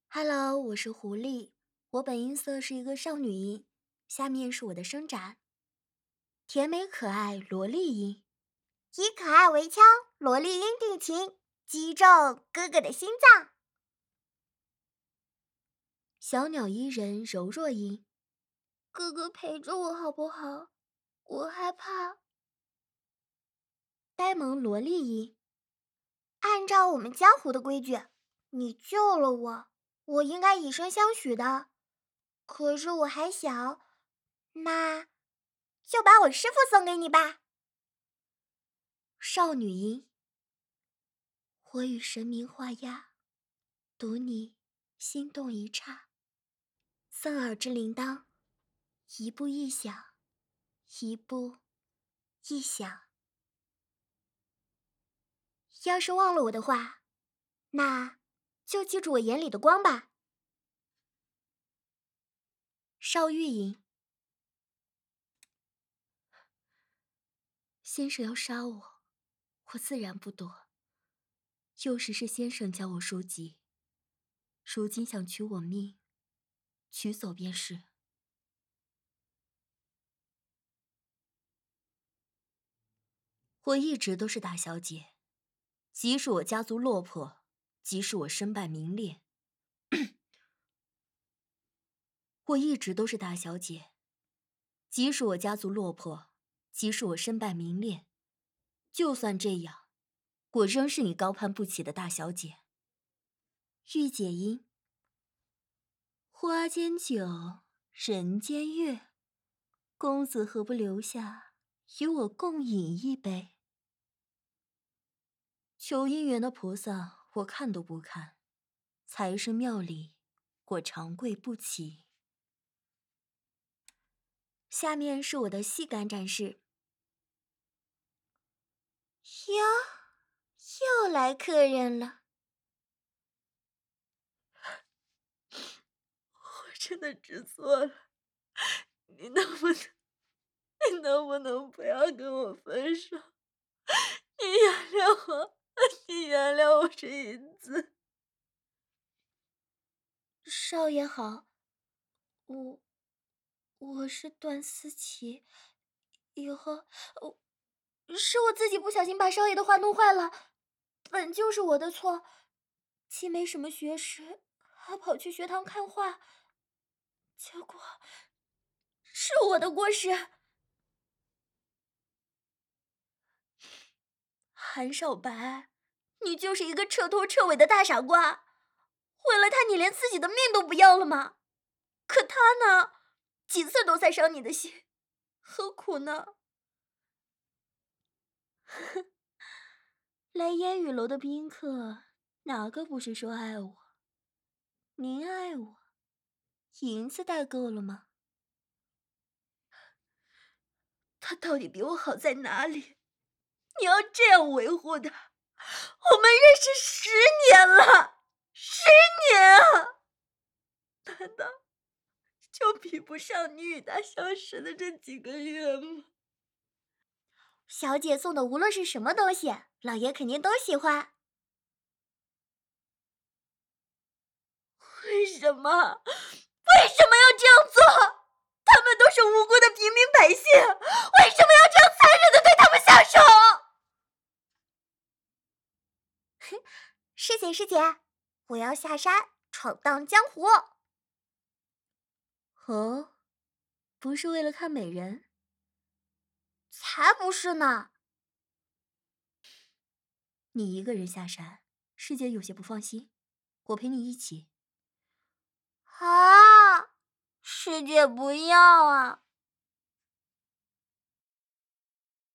Hello，我是狐狸，我本音色是一个少女音，下面是我的伸展，甜美可爱萝莉音， 以可爱为腔，萝莉音定情，击中哥哥的心脏。 小鸟依人柔弱音， 哥哥陪着我好不好？我害怕。 呆萌萝莉音， 按照我们江湖的规矩，你救了我，我应该以身相许的。可是我还小，那就把我师父送给你吧。 少女音，我与神明画押，读你心动一刹，侧耳之铃铛，一步一响，一步一响。要是忘了我的话，那就记住我眼里的光吧。少玉音，先生要杀我，我自然不躲。幼时是先生教我书籍，如今想取我命，取走便是。我一直都是大小姐，即使我家族落魄，即使我身败名裂，我一直都是大小姐，即使我家族落魄，即使我身败名裂，就算这样，我仍是你高攀不起的大小姐。御姐音，花间酒，人间月，公子何不留下，与我共饮一杯？求姻缘的菩萨，我看都不看；财神庙里，我长跪不起。下面是我的戏感展示。 哟，又来客人了。 我真的知错了，你能不能不要跟我分手？你原谅我，你原谅我这一次。 少爷好，我是段思琪，以后是我自己不小心把少爷的话弄坏了，本就是我的错，既没什么学识，还跑去学堂看画，结果是我的过失。 韩少白，你就是一个彻头彻尾的大傻瓜，为了他你连自己的命都不要了吗？可他呢，几次都在伤你的心，何苦呢？来烟雨楼的宾客，哪个不是说爱我？您爱我，银子带够了吗？他到底比我好在哪里？你要这样维护他？我们认识10年了，10年啊！难道就比不上你与他相识的这几个月吗？ 小姐送的无论是什么东西，老爷肯定都喜欢。 为什么？为什么要这样做？他们都是无辜的平民百姓，为什么要这样残忍的对他们下手？ 师姐，我要下山闯荡江湖。 哦，不是为了看美人？ 才不是呢！ 你一个人下山，师姐有些不放心，我陪你一起。 啊，师姐不要啊！